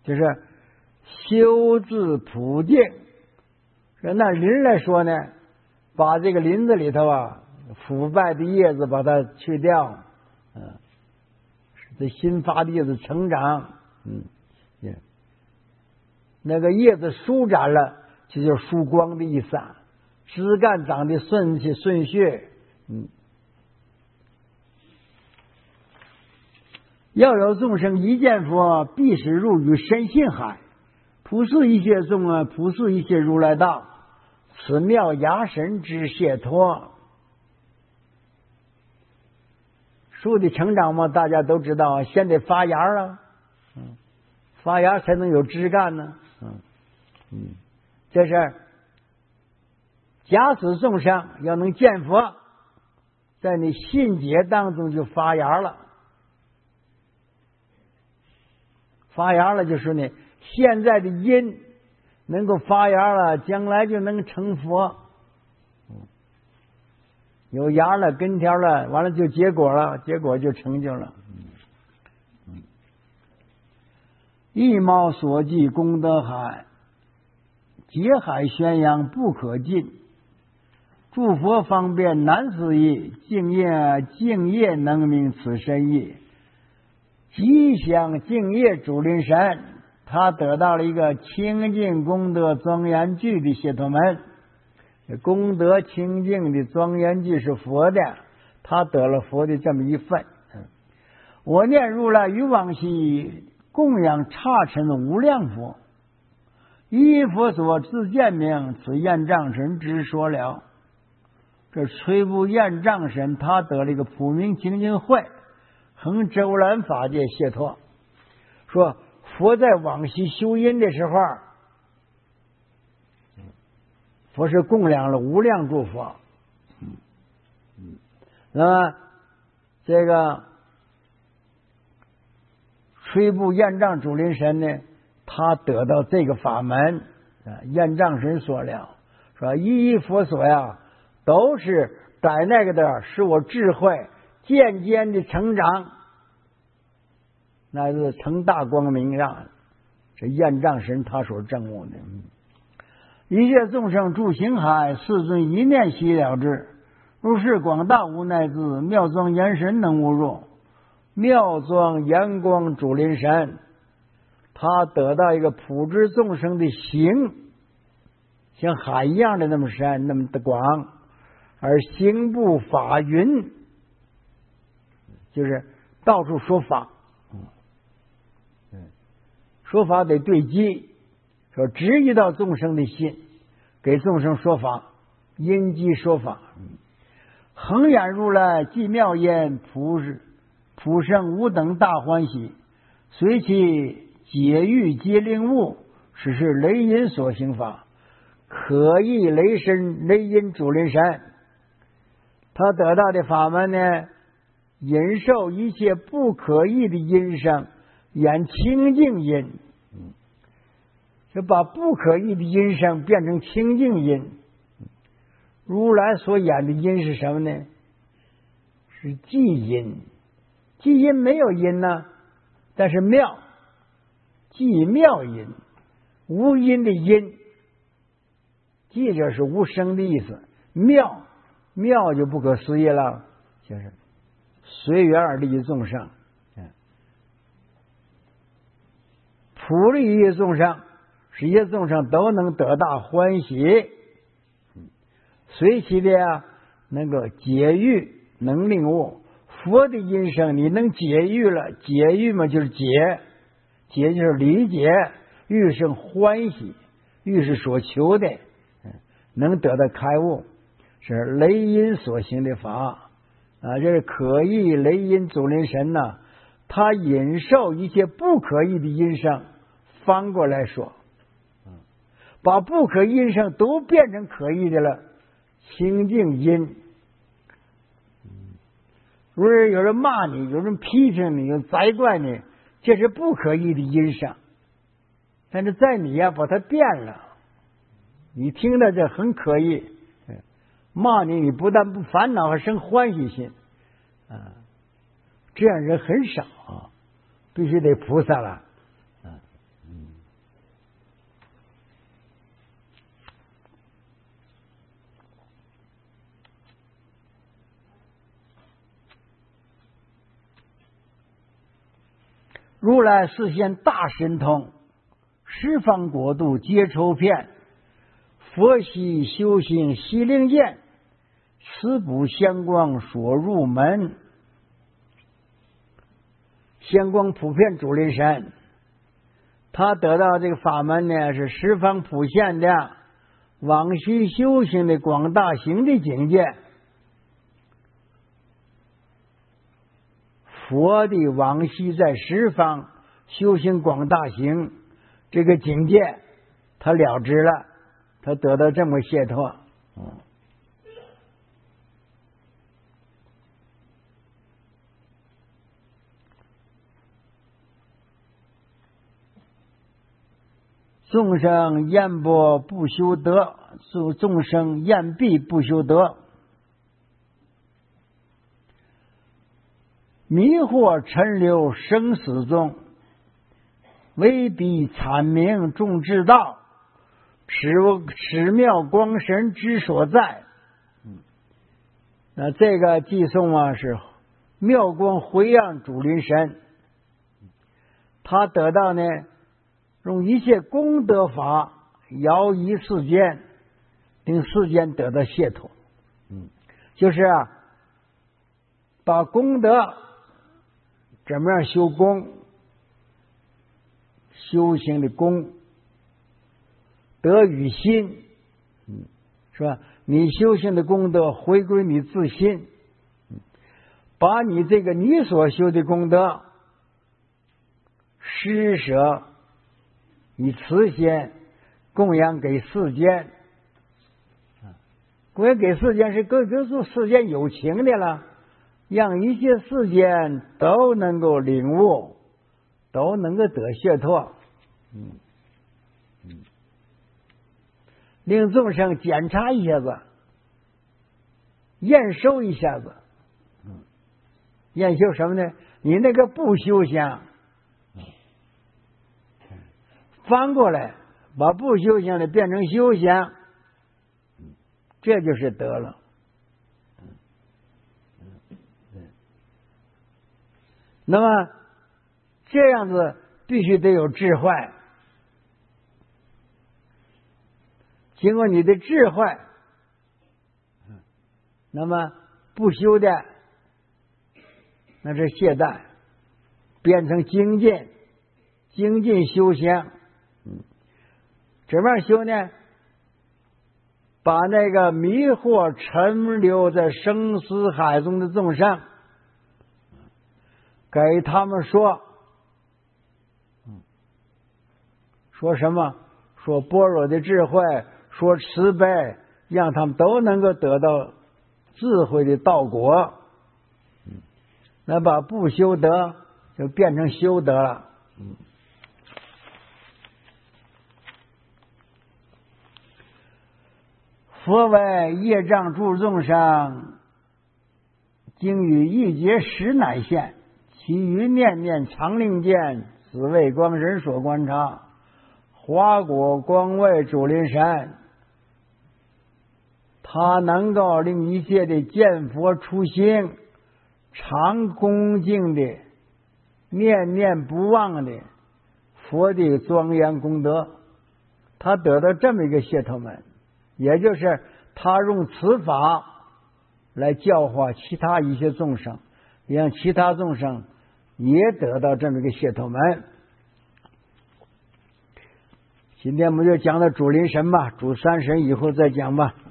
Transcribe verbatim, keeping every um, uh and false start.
就是修治普净。说那林来说呢，把这个林子里头啊腐败的叶子把它去掉，嗯、呃，使这新发的叶子成长，嗯，也那个叶子舒展了，这就是疏光的意思啊。枝干长得顺气顺序，嗯。要有众生一见佛，必使入于深信海，普世一切众啊，普世一切如来道，此妙牙神之解脱。树的成长嘛，大家都知道，先得发芽啊，嗯，发芽才能有枝干呢，嗯嗯，这是假使众生要能见佛，在你信解当中就发芽了。发芽了就是呢，现在的因能够发芽了，将来就能成佛。有芽了，根条了，完了就结果了，结果就成就了。一毛所寄功德海，劫海宣扬不可尽。诸佛方便难思议，敬业敬业能明此深意。吉祥敬业主灵神，他得到了一个清净功德庄严具的解脱门。功德清净的庄严具是佛的，他得了佛的这么一份。我念如来于往昔供养刹尘无量佛，依佛所自见明，此验障神之说了。这摧部验障神他得了一个普明清净慧，恒周然法界解脱。说佛在往昔修因的时候，佛是供养了无量诸佛。那么这个摧部验障主灵神呢，他得到这个法门，验障神所了，说一一佛所呀，都是在那个的使我智慧渐渐的成长，那是成大光明让这验障神他所证悟的。一切众生住行海，世尊一念悉了之。如是广大无奈智，妙庄严神能无入。妙庄严光主灵神，他得到一个普知众生的行，像海一样的那么深那么的广，而行不法云，就是到处说法，嗯，说法得对机，说直移到众生的心，给众生说法，因机说法。恒眼如来即妙言，普普生无等大欢喜，随其解欲皆令悟，实是雷音所行法，可忆雷神雷音主灵神。他得到的法门呢，引受一切不可议的音声，演清净音，就把不可议的音声变成清净音。如来所演的音是什么呢？是寂音。寂音没有音呢，但是妙，寂妙音，无音的音。寂这是无声的意思，妙妙就不可思议了，就是随缘而利益众生。普利一切众生，使一切众生都能得大欢喜。随其的呀，能够解欲能令悟。佛的音声你能解欲了，解欲嘛就是解，解就是理解，欲是欢喜，欲是所求的，能得到开悟，是雷音所行的法啊！这是可忆雷音主灵神呐、啊，他引受一切不可议的音声，翻过来说，把不可音声都变成可议的了。清净音，如果有人骂你，有人批评你，有人责怪你，这是不可议的音声。但是在你呀、啊，把它变了，你听到这很可议，骂你，你不但不烦恼，还生欢喜心啊！这样人很少啊，必须得菩萨了啊！嗯如来示现大神通，十方国度皆抽遍，佛系修行悉灵见，此补仙光所入门。仙光普遍主灵神，他得到这个法门呢，是十方普现的往昔修行的广大行的境界。佛的往昔在十方修行广大行这个境界，他了知了，他得到这么解脱。嗯，众生厌波不修德，众生厌弊不修德，迷惑尘流生死中，威逼阐明众之道，此此妙光神之所在。那这个寄颂啊，是妙光回阳主灵神，他得到呢，用一切功德法摇移世间，令世间得到解脱。嗯，就是啊，把功德怎么样修功，修行的功，德与心，嗯，是吧？你修行的功德回归你自心，把你这个你所修的功德施舍以慈心供养给世间，供养给世间是跟跟住世间有情的了，让一切世间都能够领悟，都能够得解脱。嗯嗯，令众生检查一下子，验收一下子。嗯，验修什么呢？你那个不修行，翻过来把不修行的变成修行，这就是得了。那么这样子必须得有智慧，经过你的智慧，那么不修的那是懈怠，变成精进，精进修行。怎么样修呢？把那个迷惑沉流在生死海中的众生，给他们说，说什么？说般若的智慧，说慈悲，让他们都能够得到智慧的道果。那把不修德就变成修德了。佛为业障诸众生，经于一劫时乃现，其余念念常令见，此为光神所观察。华果光位主灵神，他能够令一切的见佛出心，常恭敬的念念不忘的佛的庄严功德，他得到这么一个解脱门，也就是他用此法来教化其他一些众生，让其他众生也得到这么一个解脱门。今天我们就讲到主灵神吧，主三神以后再讲吧。